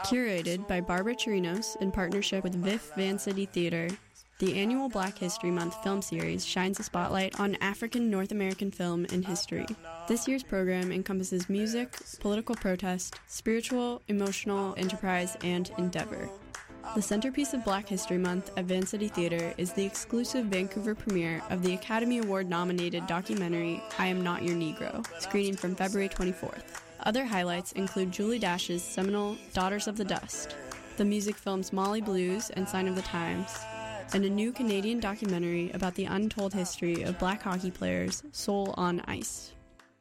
Curated by Barbara Chirinos in partnership with VIF Vancity Theatre, the annual Black History Month film series shines a spotlight on African North American film and history. This year's program encompasses music, political protest, spiritual, emotional, enterprise, and endeavor. The centerpiece of Black History Month at Vancity Theatre is the exclusive Vancouver premiere of the Academy Award-nominated documentary I Am Not Your Negro, screening from February 24th. Other highlights include Julie Dash's seminal Daughters of the Dust, the music films Molly Blues and Sign of the Times, and a new Canadian documentary about the untold history of Black hockey players, Soul on Ice.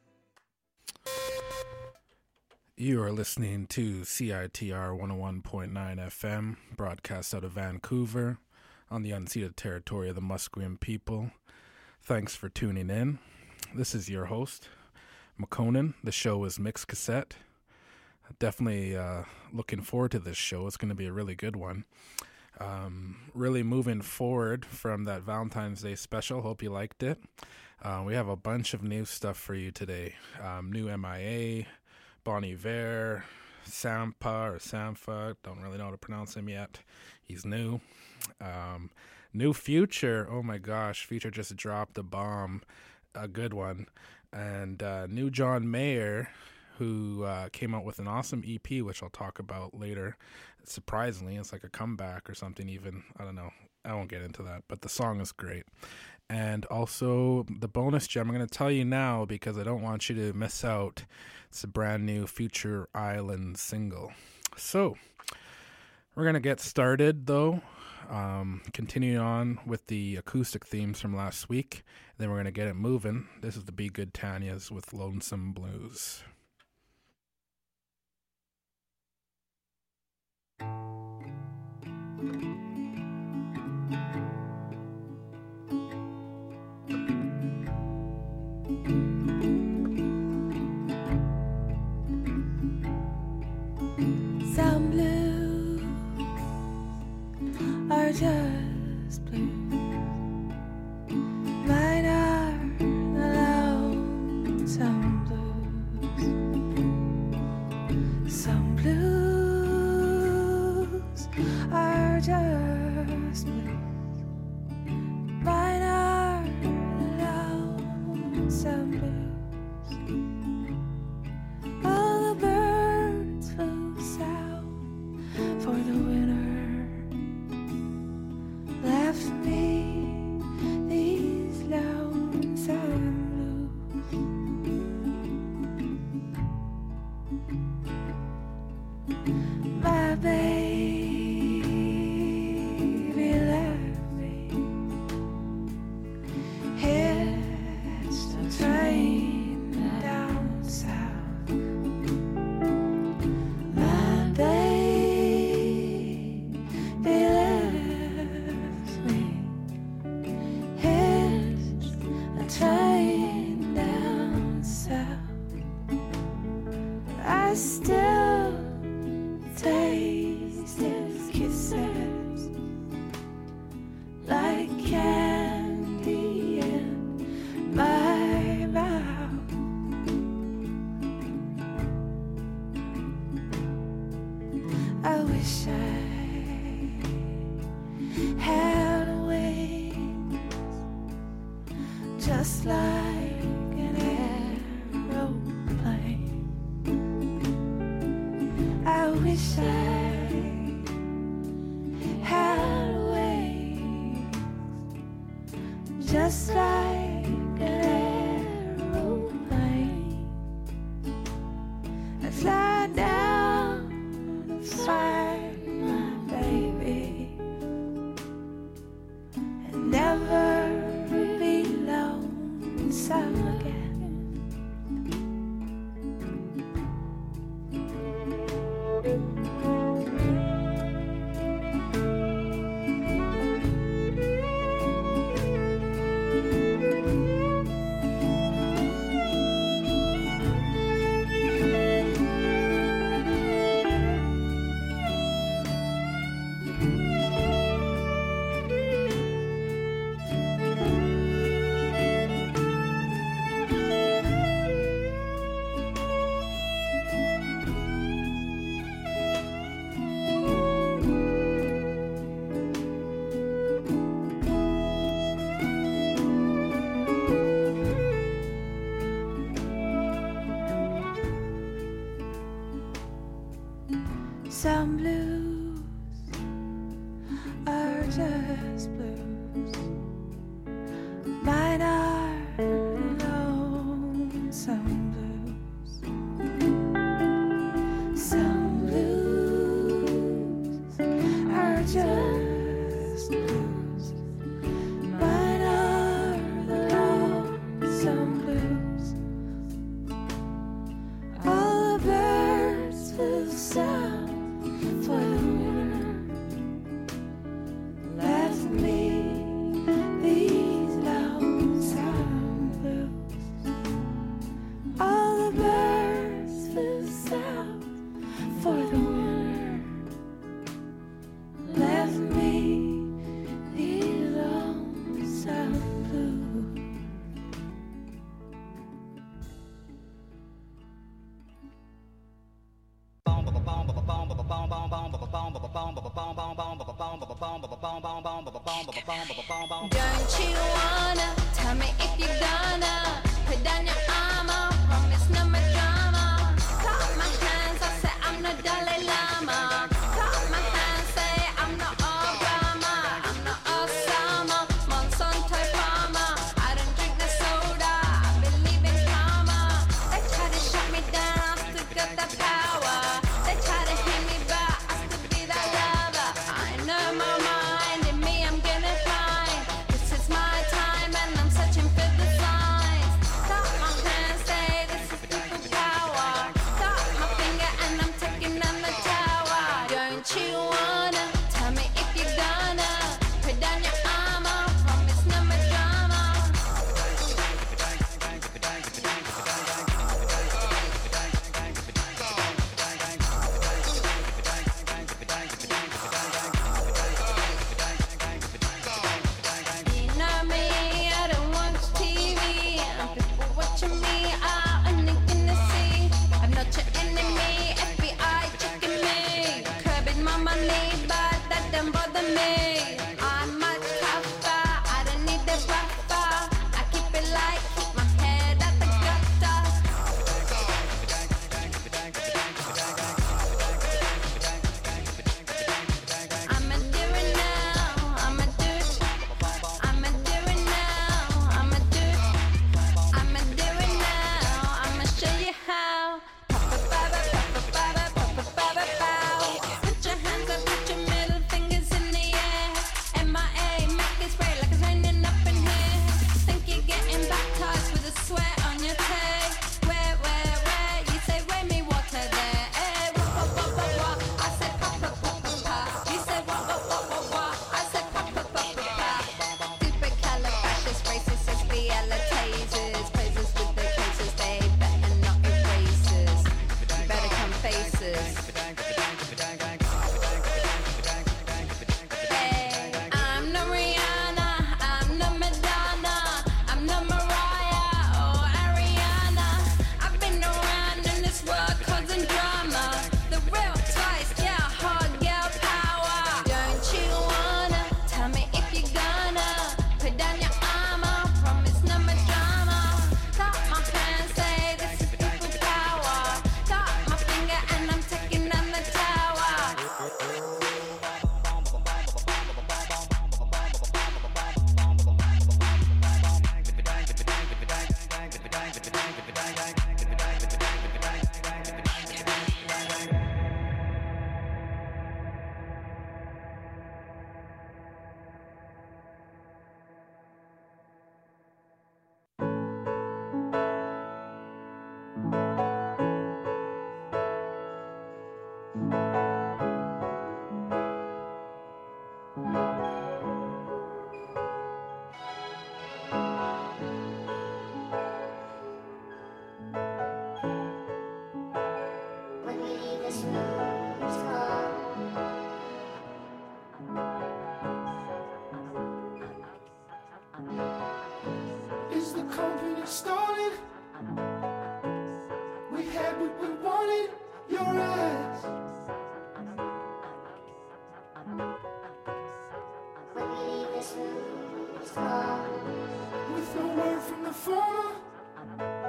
You are listening to CITR 101.9 FM, broadcast out of Vancouver on the unceded territory of the Musqueam people. Thanks for tuning in. This is your host, McConan. The show is Mixed Cassette. Definitely looking forward to this show. It's going to be a really good one. Really moving forward from that Valentine's Day special. Hope you liked it. We have a bunch of new stuff for you today. New MIA, Bon Iver, Sampa or Sampha. Don't really know how to pronounce him yet. He's new. New Future. Oh my gosh. Future just dropped a bomb. A good one. And new John Mayer, who came out with an awesome EP, which I'll talk about later. Surprisingly, it's like a comeback or something even. I don't know. I won't get into that, but the song is great. And also the bonus gem I'm going to tell you now because I don't want you to miss out. It's a brand new Future Island single. So we're going to get started though. Continuing on with the acoustic themes from last week. Then we're going to get it moving. This is the Be Good Tanyas with Lonesome Blues. Some blues are just blues. Mine are the lonesome blues. Some blues are just blues. Mine are the lonesome blues. All the birds flew south for the winter. Left me these lonesome blues. My baby left me. Hitched a train down south. My baby left me. Hitched a train down south. I still taste his kisses like candy in my mouth. I wish I had wings, just like an aeroplane. I wish I had wings, just like an aeroplane. I fly down to find my baby and never be lonesome again. Some blues are just blues. Mine are lonesome blues. Some blues are just blues. Mine are the lonesome blues. All the birds will sound for the winter. Left me these lonesome blues. All the birds will sound for the winter. Left me these lonesome blues. Don't you wanna tell me if you're gonna put down your armor? Promise no more drama. Cut my hands, I say I'm not Dalai Lama. Cut my hands, say I'm not Obama. I'm not Osama, Monsanto farmer. I don't drink the soda, I believe in karma. They try to shut me down, I still got the power. They try to hit me, but I still be that lover. I know my mind, in me I'm gonna find. This is my time and I'm searching for the signs. Cut my hands, say this is people power. Cut my finger and I'm taking down the tower. Don't you wanna tell me if you're gonna put down your armor? Promise no more drama. You know me, I don't watch TV. And people watching me are only gonna see I'm not your enemy, FBI checking me. Curbing my money, but that don't bother me. I'm much tougher, I don't need the buffer. I keep it light, keep my head at the gutter. I'ma do it now, I'ma do it. I'ma do it now, I'ma do it. I'ma do it now, I'ma show you how. Put your hands up, put your middle fingers in the air. MIA, make it spray like it's raining up in here. Think you're getting baptized with a sweat on your tail. Where? You say, weigh me water there. What? I said, pa. You say, what? I said, pa. Supercalifragilisticexpialitases. Poses with the cases, they better not erase us. You better come faces. Hey, I'm no Rihanna, I'm no Madonna, I'm no Mariah or Ariana. I've been around in this world causing drama. The real twice, yeah, hard girl power. Don't you wanna tell me if you're gonna put down your armor? Promise no more drama. Cut my hands, say this is people power. Cut my finger and I'm taking down the tower. Is the company started? We had what we wanted, your ass. With no word from the farmer,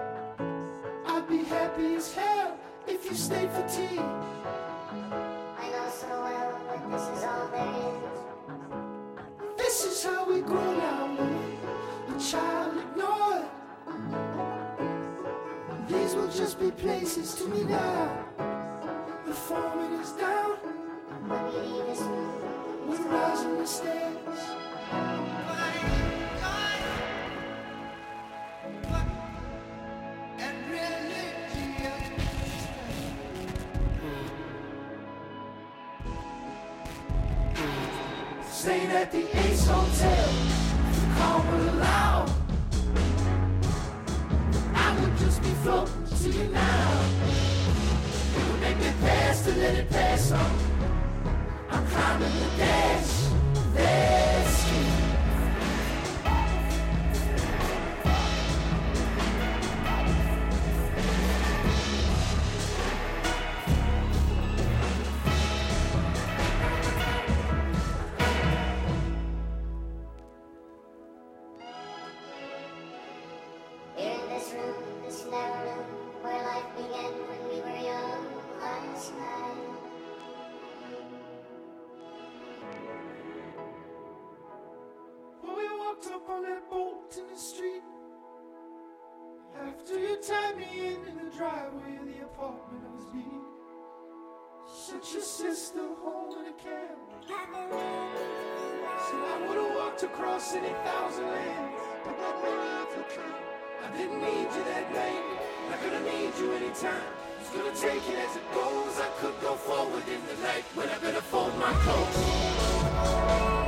I'd be happy as hell if you stayed for tea. be places to me now. The foreman is down. We're rising the stairs. Staying at the Ace Hotel, if the call will allow, I would just be floating to you now. It would make me pass to let it pass on. I'm climbing the dash, that's it. Up on that boat in the street. After you tied me in the driveway of the apartment I was being. Sent your sister home in a cab. Said I would've walked across any 1,000 lands, but not my Africa. I didn't need you that night. I could've need you anytime. I was gonna take it as it goes. I could go forward in the night, but I better fold my clothes.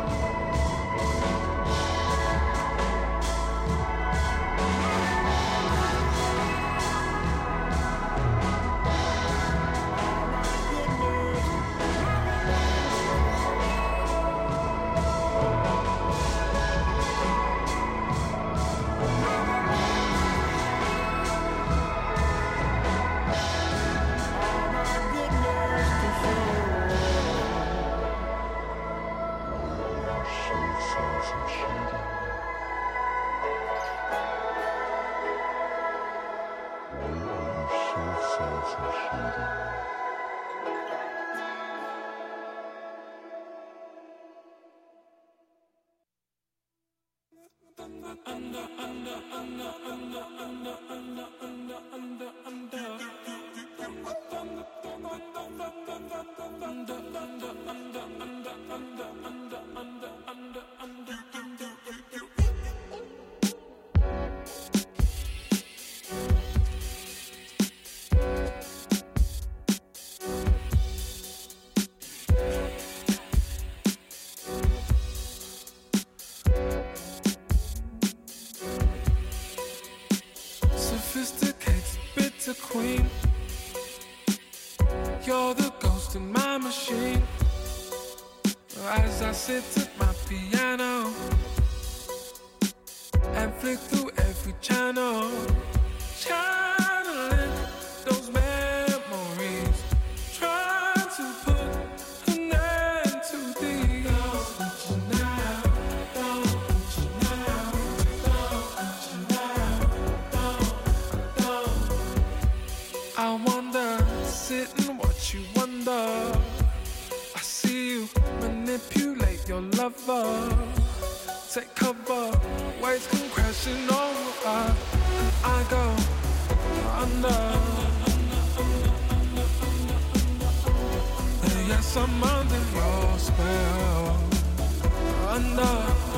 Sophisticated bitter queen, you're the ghost in my machine. As I sit at my piano and flick through every channel, channeling those memories, trying to put an end to these. Don't want you now, don't want you now, don't want you now, don't. I wonder, sit and watch you wonder. I see you manipulate your lover. Take cover, waves come crashing over, and I go under. Yes, I'm under your spell. Under.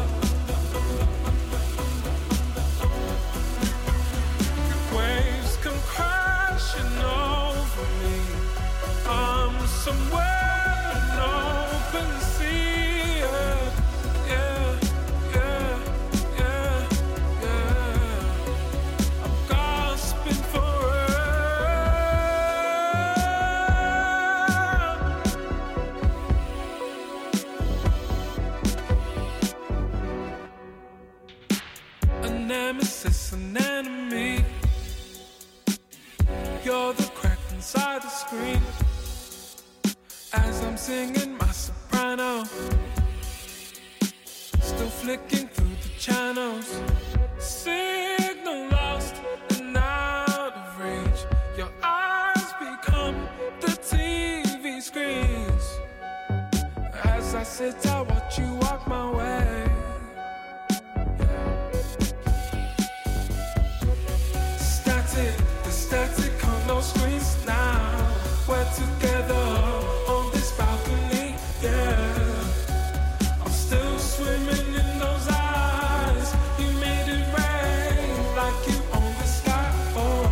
Waves come crashing over me. I'm somewhere in open sea. Yeah, yeah, yeah, yeah. I'm gasping for air. A nemesis, an enemy. You're the crack inside the screen. As I'm singing my soprano, still flicking through the channels. Signal lost and out of reach. Your eyes become the TV screens. As I sit, I watch you walk my way. Static, the static together on this balcony, yeah. I'm still swimming in those eyes. You made it rain like you own the sky. Oh.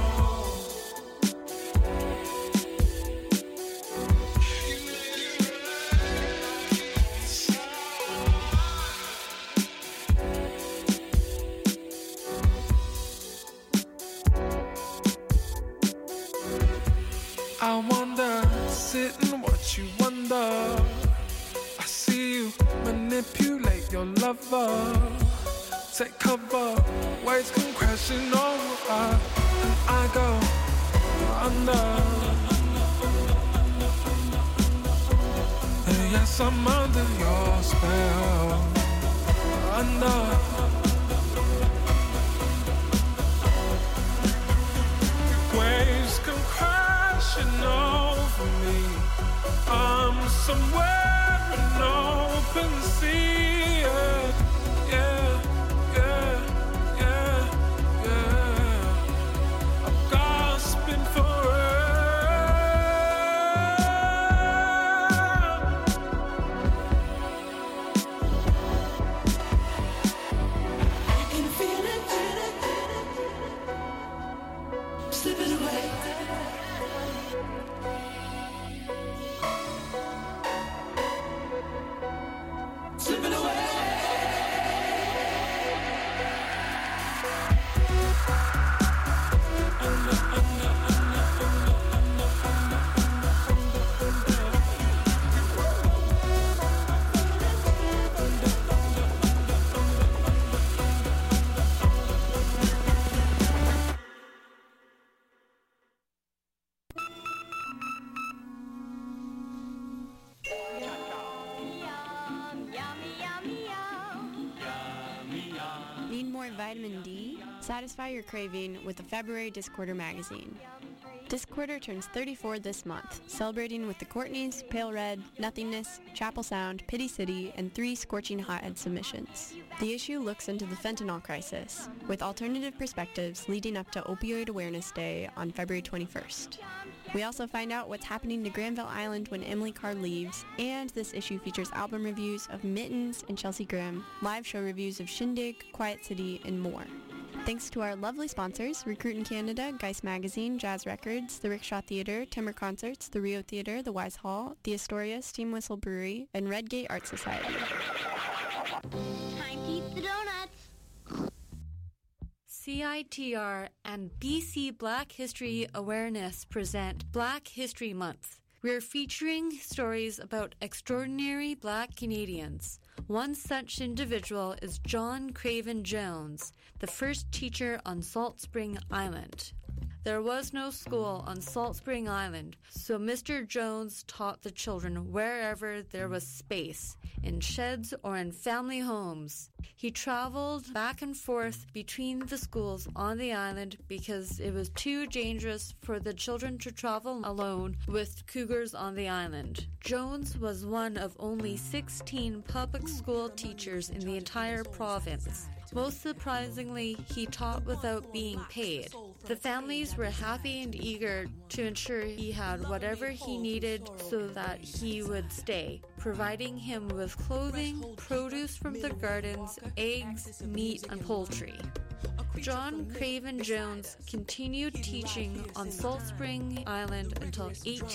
I wonder, sit and watch you wonder. I see you manipulate your lover. Take cover, waves come crashing over, and I go under. And yes, I'm under your spell. Under. Waves come crashing over me. I'm somewhere in open sea. Yeah, yeah, yeah, yeah, yeah. I'm gasping for I can feel it slipping away. Slipping away. Need more vitamin D? Satisfy your craving with the February Discorder magazine. Discorder turns 34 this month, celebrating with the Courtneys, Pale Red, Nothingness, Chapel Sound, Pity City, and 3 Scorching Hothead submissions. The issue looks into the fentanyl crisis, with alternative perspectives leading up to Opioid Awareness Day on February 21st. We also find out what's happening to Granville Island when Emily Carr leaves, and this issue features album reviews of Mittens and Chelsea Grimm, live show reviews of Shindig, Quiet City, and more. Thanks to our lovely sponsors, Recruit in Canada, Geist Magazine, Jazz Records, the Rickshaw Theatre, Timber Concerts, the Rio Theatre, the Wise Hall, the Astoria, Steam Whistle Brewery, and Redgate Art Society. Time to eat the donuts. CITR and BC Black History Awareness present Black History Month. We're featuring stories about extraordinary Black Canadians. One such individual is John Craven Jones, the first teacher on Salt Spring Island. There was no school on Salt Spring Island, so Mr. Jones taught the children wherever there was space, in sheds or in family homes. He traveled back and forth between the schools on the island because it was too dangerous for the children to travel alone with cougars on the island. Jones was one of only 16 public school teachers in the entire province. Most surprisingly, he taught without being paid. The families were happy and eager to ensure he had whatever he needed so that he would stay, providing him with clothing, produce from the gardens, eggs, meat, and poultry. John Craven Jones continued teaching on Salt Spring Island until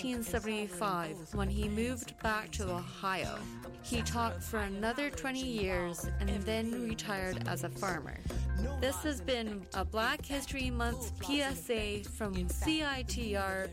1875 when he moved back to Ohio. He taught for another 20 years and then retired as a farmer. This has been a Black History Month PSA from CITR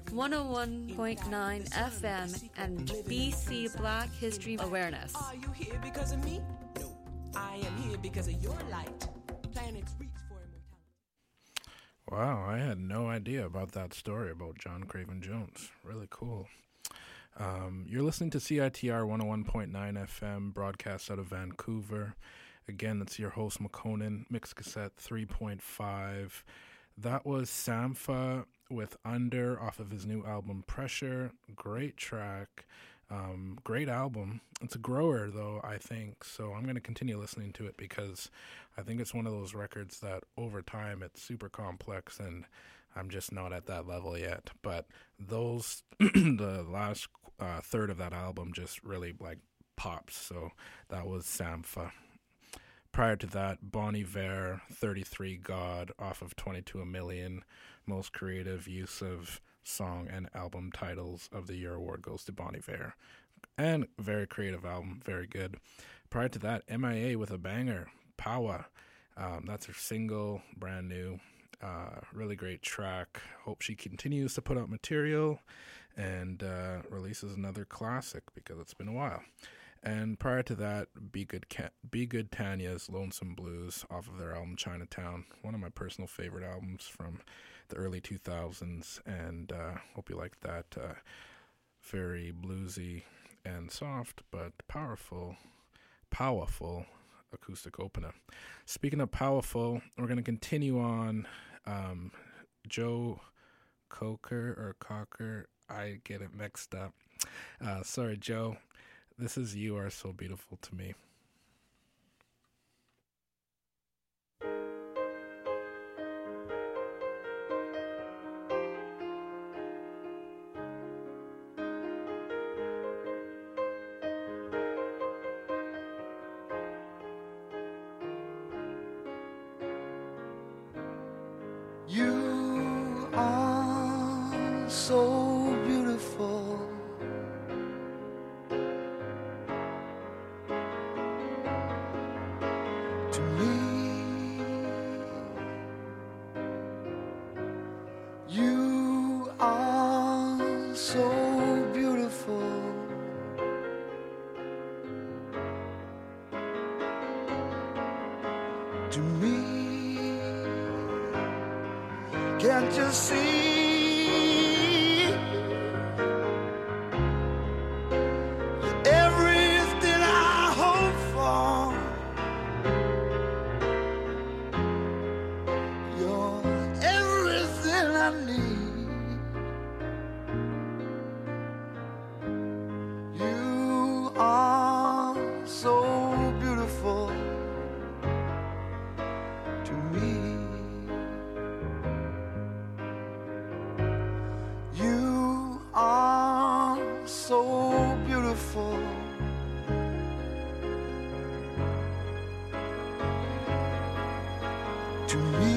101.9 FM and BC Black History Awareness. Are you here because of me? No, I am here because of your light. Planets reach for immortality. Wow, I had no idea about that story about John Craven Jones. Really cool. You're listening to CITR 101.9 FM, broadcast out of Vancouver. Again, it's your host, McConan, Mix Cassette 3.5. That was Sampha with Under off of his new album, Pressure. Great track. Great album. It's a grower, though, I think. So I'm going to continue listening to it because I think it's one of those records that over time it's super complex and I'm just not at that level yet. But those, the last third of that album just really like pops. So that was Sampha. Prior to that, Bon Iver, 33 God, off of 22 A Million. Most creative use of song and album titles of the year award goes to Bon Iver. And very creative album, very good. Prior to that, MIA with a banger, Power. That's her single, brand new. Really great track. Hope she continues to put out material and releases another classic because it's been a while. And prior to that, Be Good Tanya's Lonesome Blues off of their album Chinatown. One of my personal favorite albums from the early 2000s. And hope you liked that. Very bluesy and soft, but powerful acoustic opener. Speaking of powerful, we're going to continue on. Joe Cocker, I get it mixed up. Sorry, Joe. This is You Are So Beautiful to Me. You are so beautiful. To me, you are so beautiful. To me, can't you see? You're everything I hope for. You're everything I need. You are so beautiful to me. You are so beautiful. To me,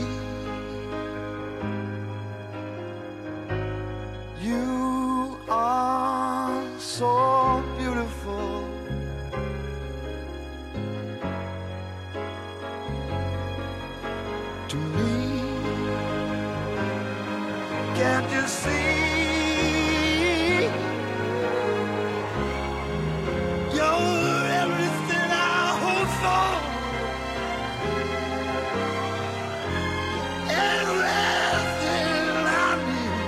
you are so beautiful. To me, can't you see? You're everything I hope for. Everything I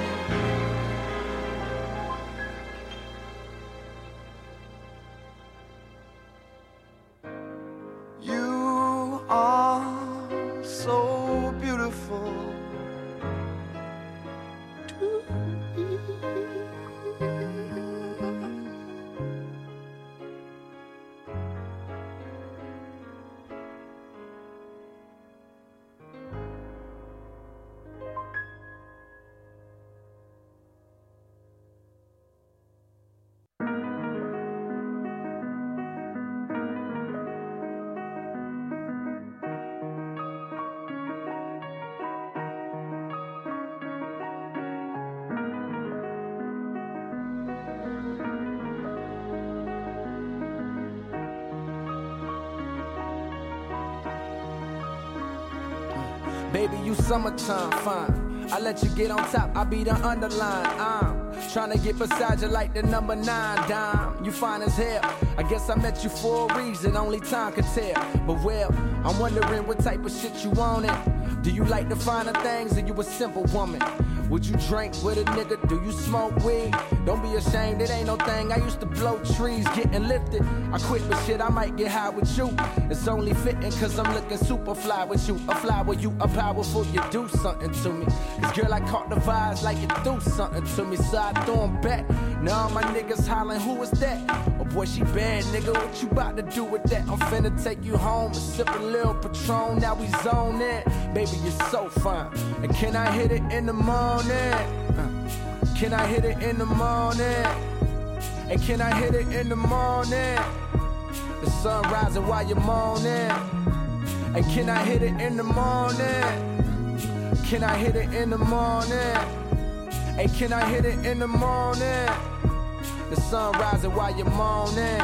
need. You are so beautiful to me. Baby, you summertime fine. I let you get on top, I be the underline. I'm trying to get beside you like the number 9 dime. You fine as hell. I guess I met you for a reason, only time could tell. But well, I'm wondering what type of shit you want it. Do you like the finer things or you a simple woman? Would you drink with a nigga? Do you smoke weed? Don't be ashamed, it ain't no thing. I used to blow trees, getting lifted. I quit, but shit, I might get high with you. It's only fitting cause I'm looking super fly with you. A fly with you, a powerful, you do something to me. This girl, I caught the vibes like you do something to me. So I throw 'em back, Now all my niggas hollering, who is that? Oh boy, she bad, nigga, what you about to do with that? I'm finna take you home and sip a little Patron, now we zone in. Baby, you're so fine. And can I hit it in the morning? Can I hit it in the morning? And can I hit it in the morning? The sun rising while you're moaning. And can I hit it in the morning? Can I hit it in the morning? Hey, can I hit it in the morning? The sun rising while you're moaning.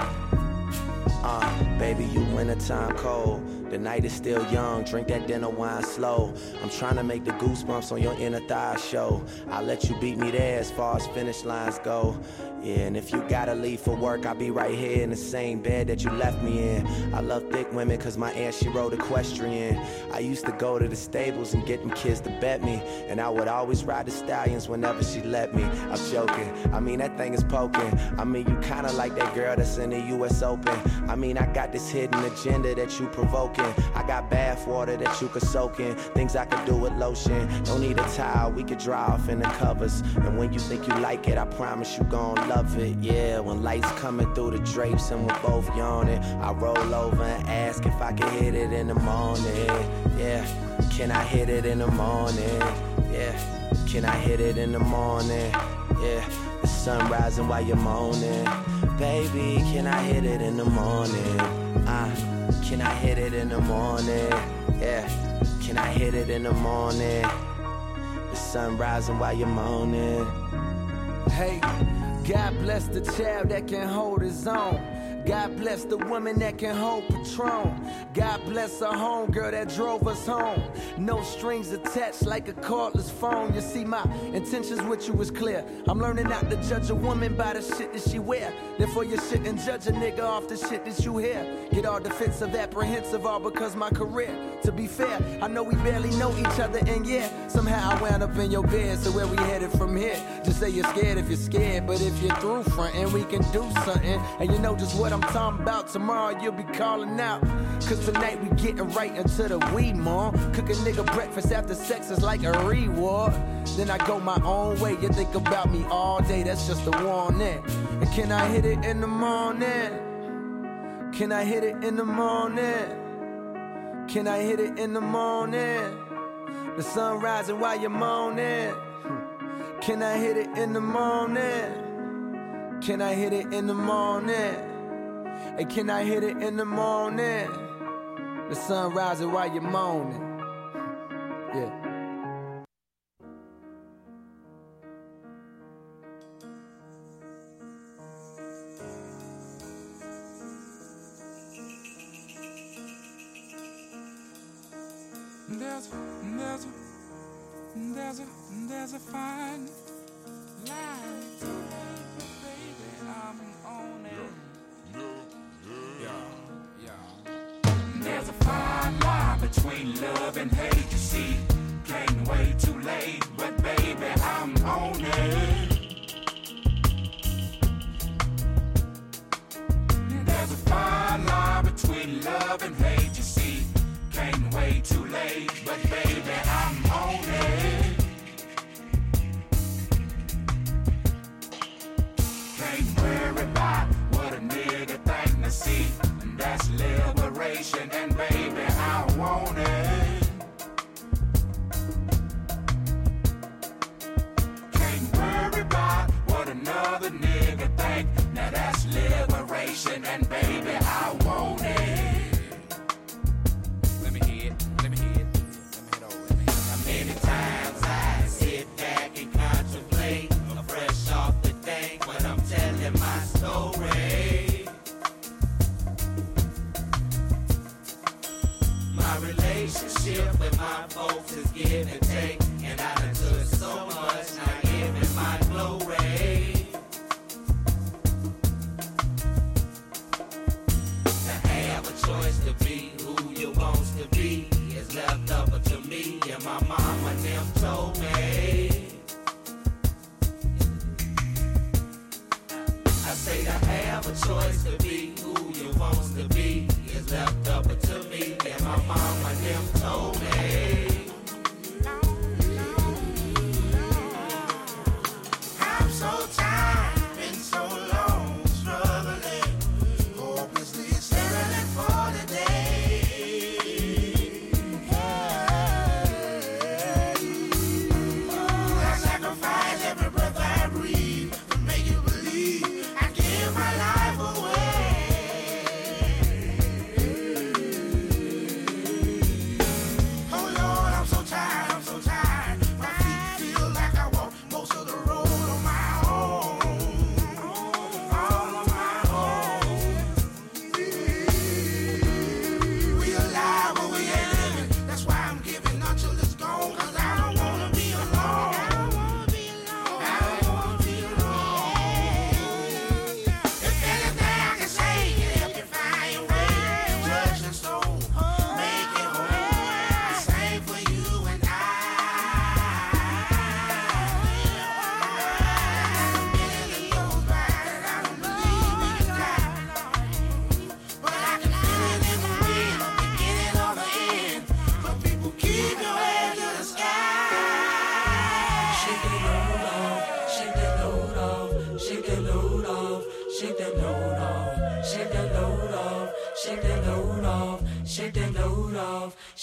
Baby, you wintertime cold. The night is still young, drink that dinner wine slow. I'm trying to make the goosebumps on your inner thigh show. I'll let you beat me there as far as finish lines go. Yeah, and if you gotta leave for work, I'll be right here in the same bed that you left me in. I love thick women cause my aunt, she rode equestrian. I used to go to the stables and get them kids to bet me. And I would always ride the stallions whenever she let me. I'm joking, I mean that thing is poking. I mean you kinda like that girl that's in the US Open. I mean I got this hidden agenda that you provoking. I got bath water that you could soak in. Things I could do with lotion. Don't need a towel, we could dry off in the covers. And when you think you like it, I promise you gon' love it. Yeah, when lights coming through the drapes and we're both yawning, I roll over and ask if I can hit it in the morning. Yeah, can I hit it in the morning? Yeah, can I hit it in the morning? Yeah, the sun rising while you're moaning. Baby, can I hit it in the morning? Can I hit it in the morning? Yeah, can I hit it in the morning? The sun rising while you're moaning. Hey, God bless the child that can hold his own. God bless the woman that can hold Patron. God bless our homegirl that drove us home. No strings attached like a cordless phone. You see, my intentions with you is clear. I'm learning not to judge a woman by the shit that she wear. Therefore you shouldn't judge a nigga off the shit that you hear. Get all defensive, apprehensive, all because my career. To be fair, I know we barely know each other, and yeah, somehow I wound up in your bed. So where we headed from here? Just say you're scared if you're scared, but if you're through frontin', we can do something. And you know just what I'm talking about. Tomorrow you'll be calling out, cause tonight we getting right into the weed, mom. Cook a nigga breakfast after sex is like a reward. Then I go my own way. You think about me all day, that's just a warning. And can I hit it in the morning? Can I hit it in the morning? Can I hit it in the morning? The sun rising while you're moaning. Can I hit it in the morning? Can I hit it in the morning? Hey, can I hit it in the morning? The sun rising while you're moaning. Yeah. There's a fine line, baby, I'm on it. There's a fine line between love and hate, you see. Can't wait too late, but baby, I'm on it. There's a fine line between love and hate, you see. Can't wait too late, but baby, I'm on it. Can't worry about what a nigga think to see. And that's liberation, and baby, I want it. Can't worry about what another nigga think. Now that's liberation, and baby, I want it. Many times I sit back and contemplate. I'm fresh off the tank when I'm telling my story. My relationship with my folks is give and take, and I done took so much, not giving my glory. To have a choice to be who you want to be is left up to me, and my mama them told me. I say to have a choice to be who you want to be is left up to me, and my mama them told me. I'm so tired, been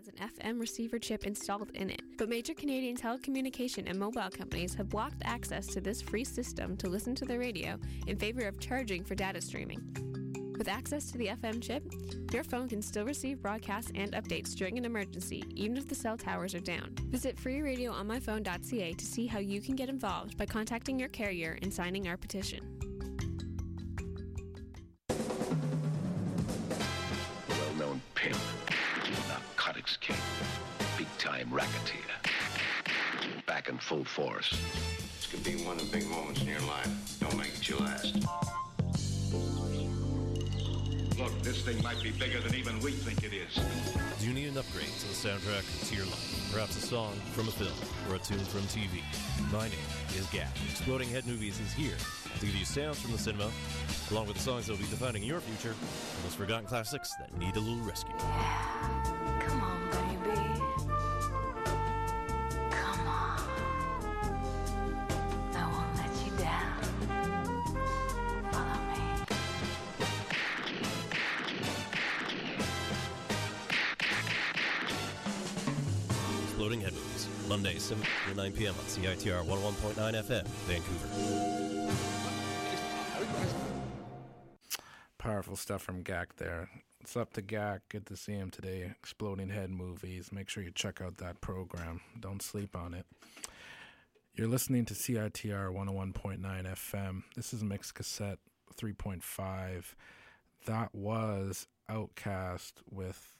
has an FM receiver chip installed in it, but major Canadian telecommunication and mobile companies have blocked access to this free system to listen to the radio in favor of charging for data streaming. With access to the FM chip, your phone can still receive broadcasts and updates during an emergency, even if the cell towers are down. Visit freeradioonmyphone.ca to see how you can get involved by contacting your carrier and signing our petition. Well-known pimp, narcotics king, big-time racketeer, back in full force. This could be one of the big moments in your life. Don't make it your last. Look, this thing might be bigger than even we think it is. Do you need an upgrade to the soundtrack to your life? Perhaps a song from a film or a tune from TV? My name is Gak. Exploding Head Movies is here to give you sounds from the cinema, along with the songs that will be defining your future, and those forgotten classics that need a little rescue. Come on, baby. Come on. I won't let you down. Follow me. Exploding Head Movies, Monday, 7 to 9 p.m. on CITR 101.9 FM, Vancouver. Powerful stuff from Gak there. What's up to Gak? Good to see him today. Exploding Head Movies. Make sure you check out that program. Don't sleep on it. You're listening to CITR 101.9 FM. This is Mixed Cassette 3.5. That was Outkast with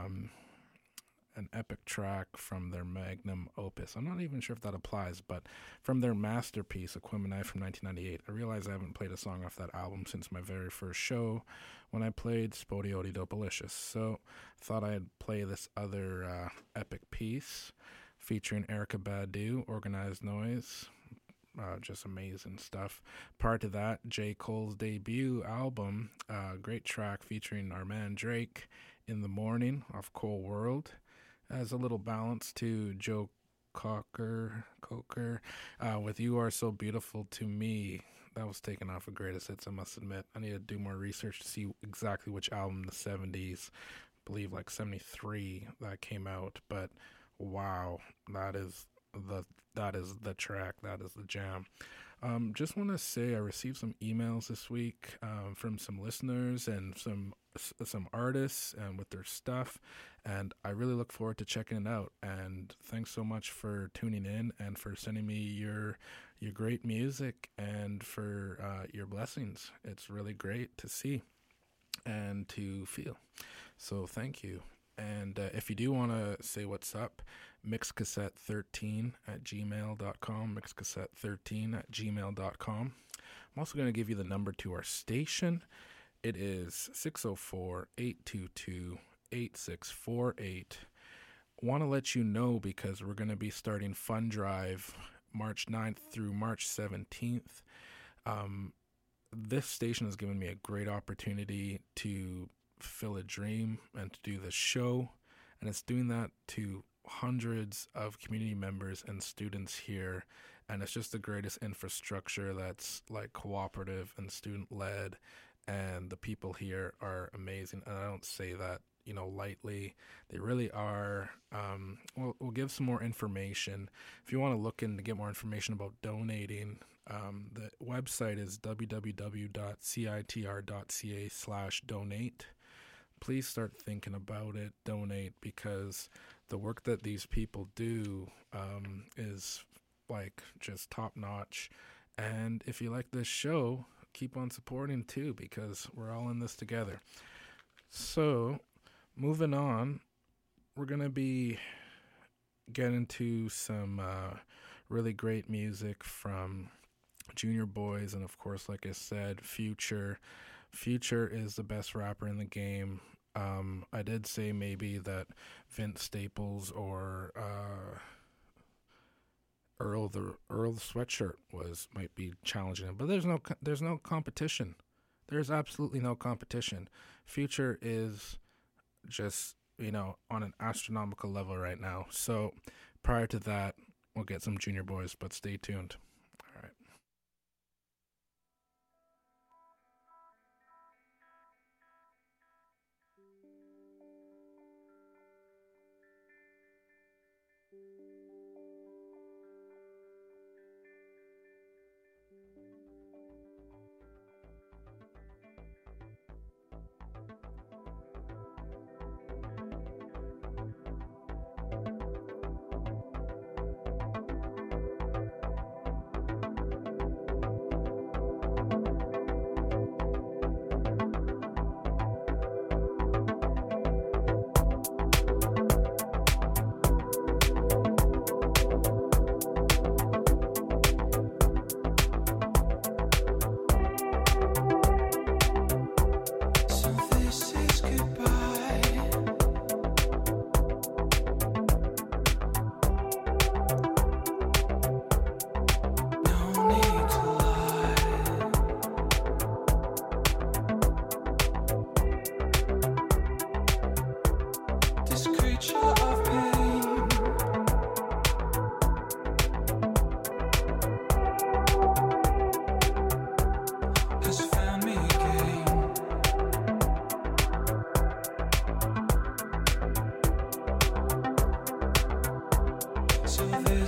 an epic track from their magnum opus. I'm not even sure if that applies, but from their masterpiece, Aquemini from 1998. I realize I haven't played a song off that album since my very first show when I played Spodioti Dopalicious. So thought I'd play this other epic piece featuring Erykah Badu, Organized Noise. Just amazing stuff. Prior to that, J. Cole's debut album, great track featuring our man Drake, In the Morning off Cole World. As a little balance to Joe Cocker with You Are So Beautiful to Me. That was taken off of Greatest Hits, I must admit. I need to do more research to see exactly which album in the 70s, I believe like 73, that came out. But wow, that is the track, that is the jam. Just want to say I received some emails this week from some listeners and some artists and with their stuff, and I really look forward to checking it out. And thanks so much for tuning in and for sending me your great music and for your blessings. It's really great to see and to feel. So thank you. And if you do want to say what's up, mixcassette13@gmail.com, mixcassette13@gmail.com. I'm also going to give you the number to our station. It is 604-822-8648. Want to let you know because we're going to be starting Fund Drive March 9th through March 17th. This station has given me a great opportunity to fill a dream and to do this show, and it's doing that to hundreds of community members and students here, and it's just the greatest infrastructure that's like cooperative and student led, and the people here are amazing. And I don't say that lightly. They really are. We'll give some more information if you want to look in to get more information about donating. The website is www.citr.ca/donate. Please start thinking about it. Donate, because the work that these people do is like just top notch. And if you like this show, keep on supporting too, because we're all in this together. So moving on, we're going to be getting to some really great music from Junior Boys, and of course, like I said, Future. Future is the best rapper in the game. I did say maybe that Vince Staples or Earl the Sweatshirt might be challenging him, but there's no competition. There's absolutely no competition. Future is just on an astronomical level right now. So prior to that, we'll get some Junior Boys, but stay tuned. All right.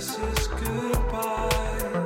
this is goodbye.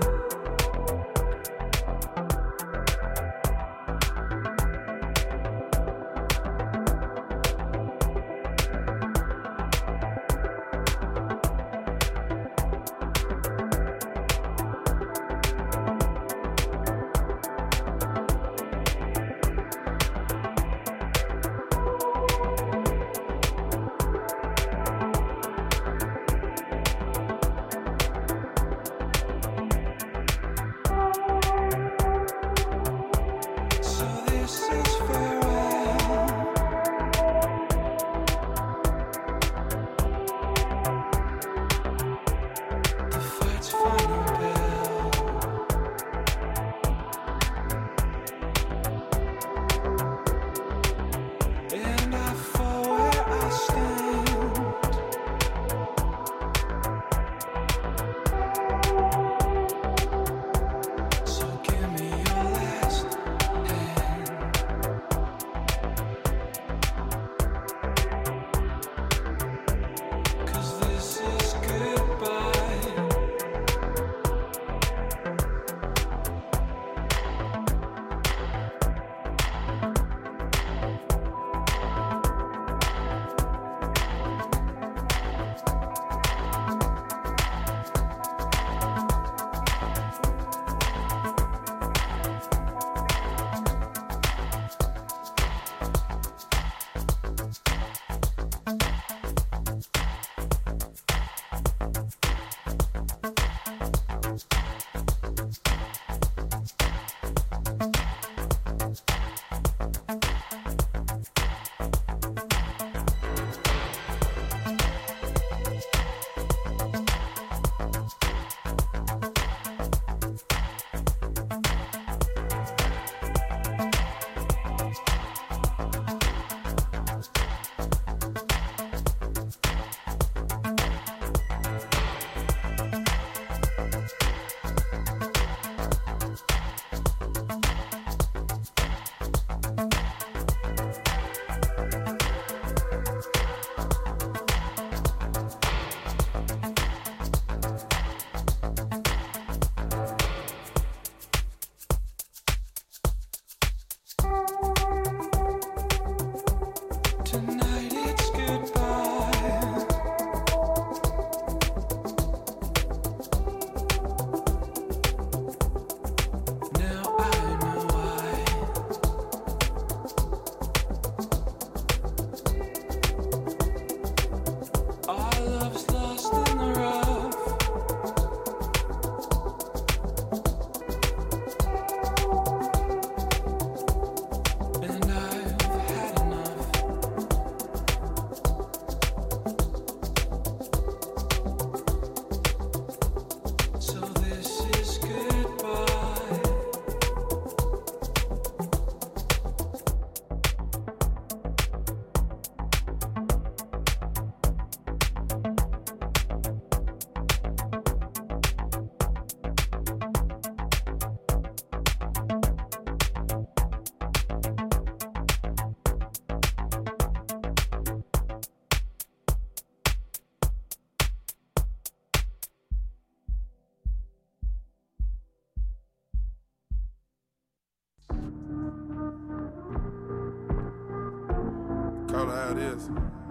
Call it how it is.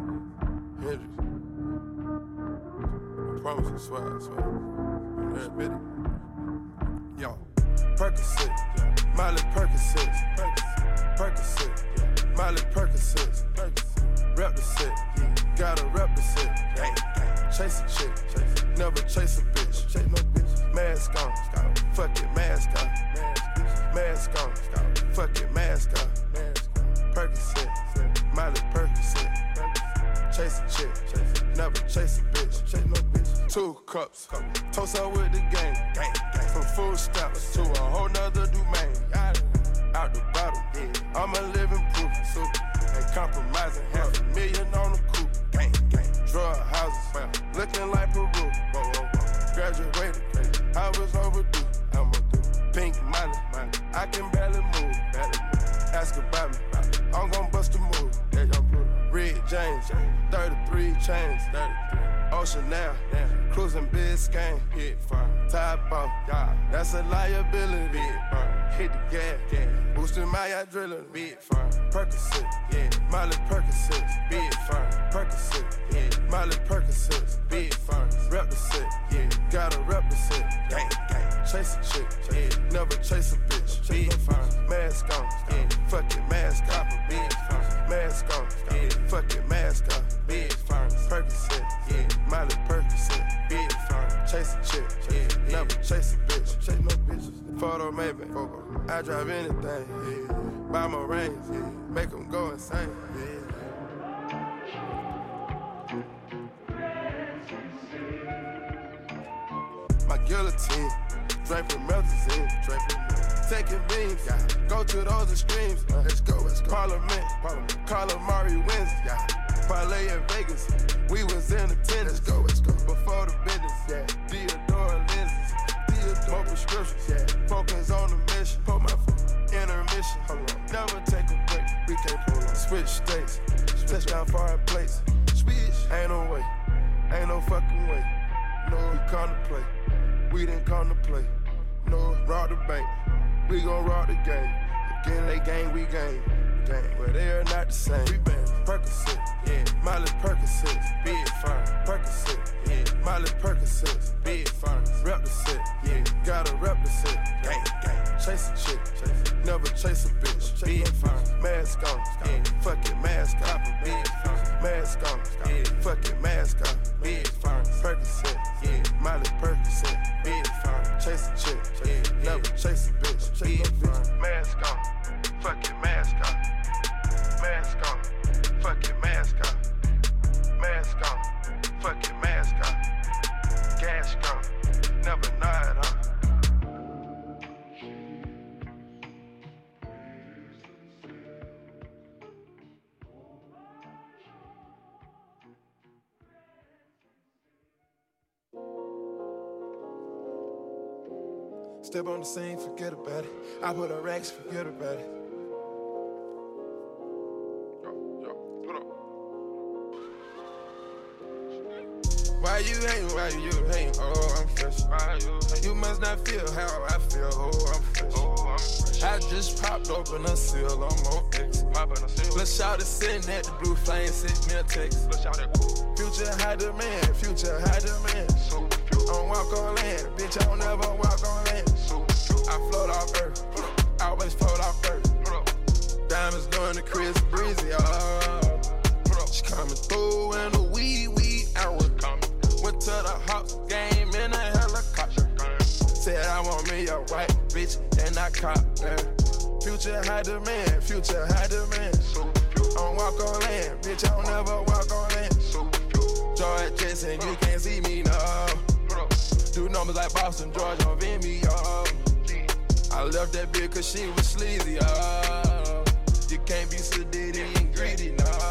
Hendrix. I promise you, swear. You know that, Betty? Yo, Percocet, Miley Percocet, Percocet, Miley Percocet, rep the set, gotta rep the set, chase a chick, never chase a bitch, chase no bitch, mask on, fuck it, mask on, fuck it, mask on, Percocet, Miley Percocet, chase a chick, never chase a bitch, chase no bitch, 2 cups, toast up with the game, from food stamps to a whole nother domain, out the bottle, I'm a living proof, ain't compromising, $500,000 on the coupe, drug houses, looking like Peru, graduated, I was overdue, pink money, I can barely move, ask about me, I'm gon' bust a move. Red James, 33 chains, 33. Ocean now, cruising Biscayne, hit fire. Top off, that's a liability. Big fire. Hit the gas, boosting my adrenaline. Big fire. Percocet, Miley Percocet, big fire. Percocet, Miley Percocet, big fire. Represent, gotta represent. Gang, gang, chase a chick, never chase a bitch. Big fire. Mask on, fucking mask off, big fire. Mask on, fucking mask off, big fire. Percocet, Miley Percocet, big fire. Chase a chick, never chase a bitch. Chase no bitches. Photo maybe, I drive anything, buy my range, make them go insane. My guillotine, draping melazine, taking beams, go to those extremes. Let's go. Parliament, Calamari wins, parlay in Vegas. We was in attendance. Let's go. Before the business, Theodore lenses, more prescriptions, focus on the mission. Pull my intermission, never take a break. We can't pull on. Switch states, touchdown foreign plates. Switch, ain't no way, ain't no fucking way. No, we come to play. We didn't come to play. No, rob the bank. We gon' rob the game. Again, they gang, we gang. But they are not the same. We been Percocet, Miley Percocet, big fire. Percocet, Miley Percocet, big fire. Represent, gotta represent. Gang, gang, chase a chick, never chase a bitch. Big fire. Mask on, fucking mask off, big fire. Mask on, fucking mask off, big fire. Percocet, Miley Percocet, big fire. Chase a chick, never chase a bitch. Big fire. Mask on, fucking mask off. Mask on, fucking mask off. Mask on, fucking mask off. Gas gone, never nod on. Step on the scene, forget about it. I put a racks, forget about it. Why you hating? Oh, I'm fresh. You must not feel how I feel. Oh, I'm fresh. I just popped open a seal on my ex. Let's shout it sitting at the blue flame, sent me a text. Future high demand, future high demand. I don't walk on land, bitch, I don't never walk on land. I float off earth, I always float off earth. Diamonds doing the Chris Breezy, she coming through in the wee hour. Went to the Hawks game in a helicopter. Said I want me a white bitch, and I cop her. Future high demand, future high demand. I don't walk on land, bitch, I don't never walk on land. George Jetson, you can't see me, no. Do numbers like Boston, George on Vimeo. I left that bitch cause she was sleazy, You can't be sedated and greedy,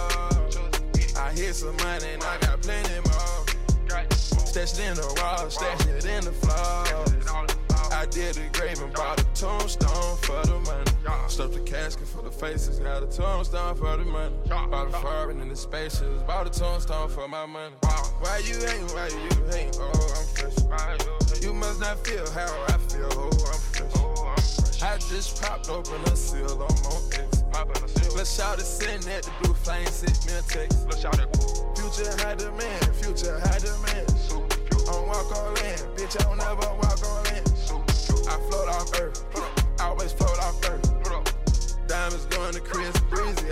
no. I hit some money and I got plenty more. Stashed in the wall, stashed it in the floor. I did the grave and bought a tombstone for the money. Stuffed the casket for the faces, got a tombstone for the money. Bought a foreign in the spaceships, bought a tombstone for my money. Why you hating? Oh, I'm fresh. You must not feel how I feel. Oh, I'm fresh. I just popped open a seal on my ex. Let's shout it sitting at the blue flame, sent me a text. Future high demand, future high demand. I don't walk on land, bitch, I don't never walk on land. I float off earth, I always float off earth. Diamonds going to Chris Breezy,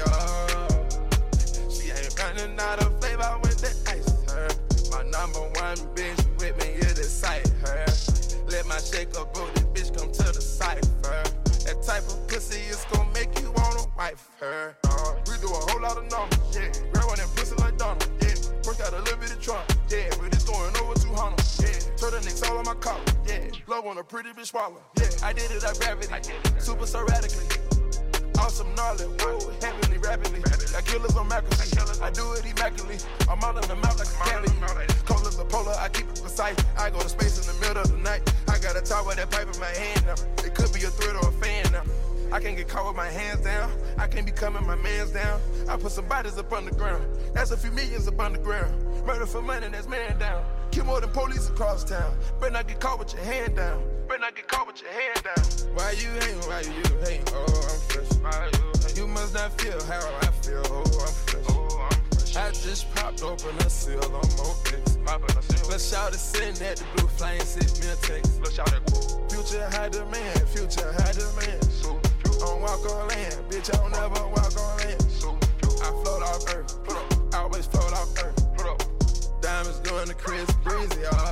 She ain't running out of flavor with the ice, her. My number one bitch with me, you decide her. Let my shaker go, this bitch come to the cipher. That type of pussy is gon' make you wanna wife her. We do a whole lot of numbers, grab on that pussy like Donald, Work out a little bit of Trump, but it's going over 200, Turn the nicks all on my collar, Blow on a pretty bitch swallow, I did it like gravity, super so radically. Awesome gnarly, woo, heavily, rapidly. Got killers on McAfee, I do it immaculately. I'm out in the mouth like a cavity. Cold as a polar, I keep it precise. I go to space in the middle of the night. I got a top with that pipe in my hand now. It could be a threat or a fan now. I can't get caught with my hands down. I can't be coming my mans down. I put some bodies up on the ground. That's a few millions up on the ground. Murder for money, that's man down. Kill more than police across town. Better not get caught with your hand down. Better not get caught with your hand down. Why you hating? Why you hating? Oh, I'm fresh. Why you hating? You must not feel how I feel. Oh, I'm fresh. Oh, I'm fresh. I just popped open a seal on Motex. Let's shout it, sitting at the blue flame, send me a text. Let's shout it. Future high demand, future high demand. So, I don't walk on land, bitch, I don't never walk on land. So, I float off earth, I always float off earth. Diamonds doing the Chris Breezy, so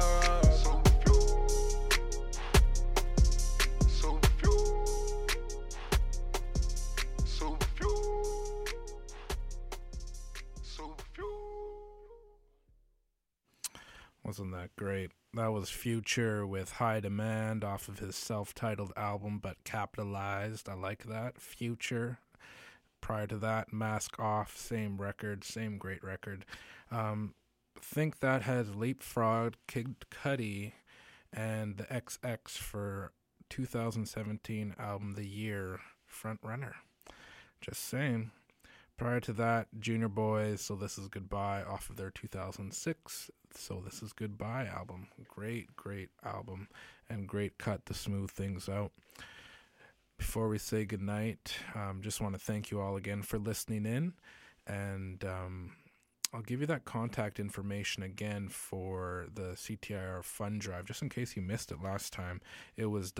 Wasn't that great? That was Future with High Demand off of his self-titled album, but capitalized. I like that. Future. Prior to that, Mask Off, same record, same great record. Think that has leapfrogged Kid Cudi and the XX for 2017 album of the year front runner. Just saying. Prior to that, Junior Boys, So This Is Goodbye, off of their 2006 So This Is Goodbye album. Great, great album and great cut to smooth things out. Before we say goodnight, just want to thank you all again for listening in, and I'll give you that contact information again for the CTIR Fund Drive, just in case you missed it last time. It was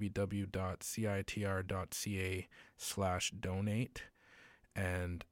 www.citr.ca/donate and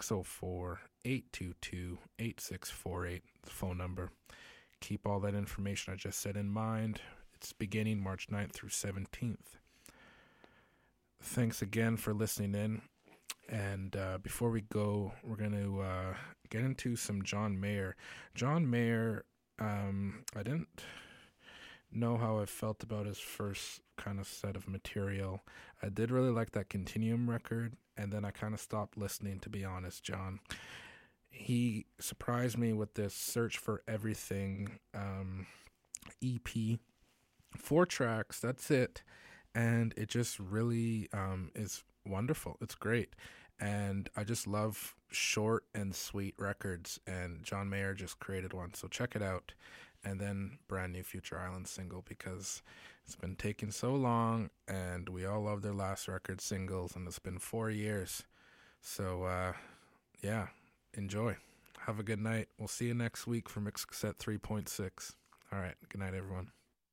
604-822-8648, the phone number. Keep all that information I just said in mind. It's beginning March 9th through 17th. Thanks again for listening in. And before we go, we're going to get into some John Mayer. John Mayer, I didn't know how I felt about his first kind of set of material. I did really like that Continuum record, and then I kind of stopped listening, to be honest, John. He surprised me with this Search for Everything EP. 4 tracks, that's it. And it just really is wonderful. It's great. And I just love short and sweet records. And John Mayer just created one. So check it out. And then brand new Future Island single, because it's been taking so long. And we all love their last record singles. And it's been 4 years. So, yeah, enjoy. Have a good night. We'll see you next week for Mix Cassette 3.6. All right. Good night, everyone.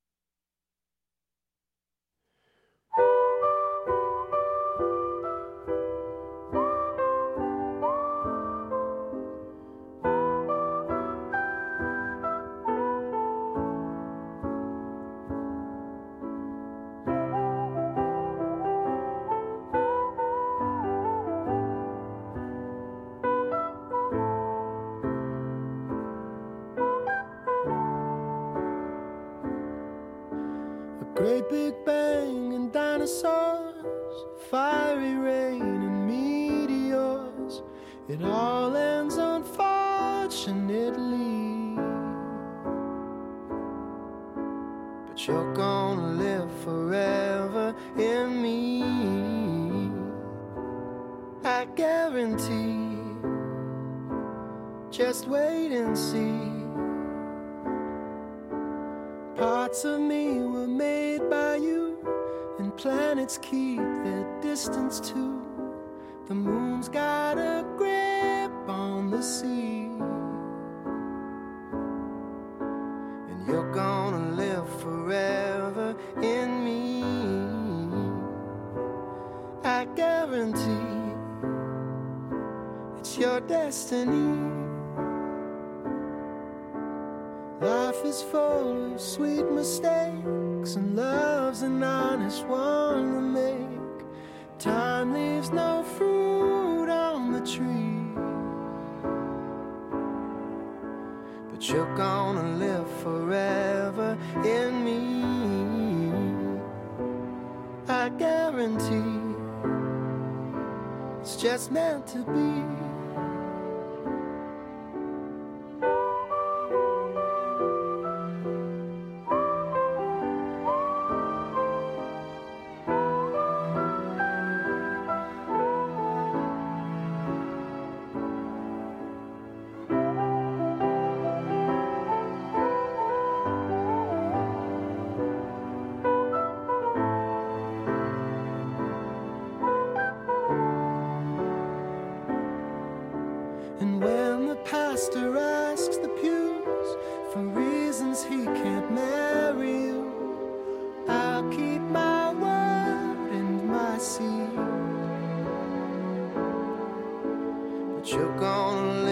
Great big bang and dinosaurs, fiery rain and meteors. It all ends unfortunately, but you're gonna live forever in me, I guarantee. Just wait and see. Parts of me were made by you, and planets keep their distance too. The moon's got a grip on the sea, and you're gonna live forever in me, I guarantee. It's your destiny. Life is full of sweet mistakes, and love's an honest one to make. Time leaves no fruit on the tree, but you're gonna live forever in me, I guarantee. It's just meant to be. pastor asks the pews for reasons he can't marry you. I'll keep my word and my seed, but you're gonna live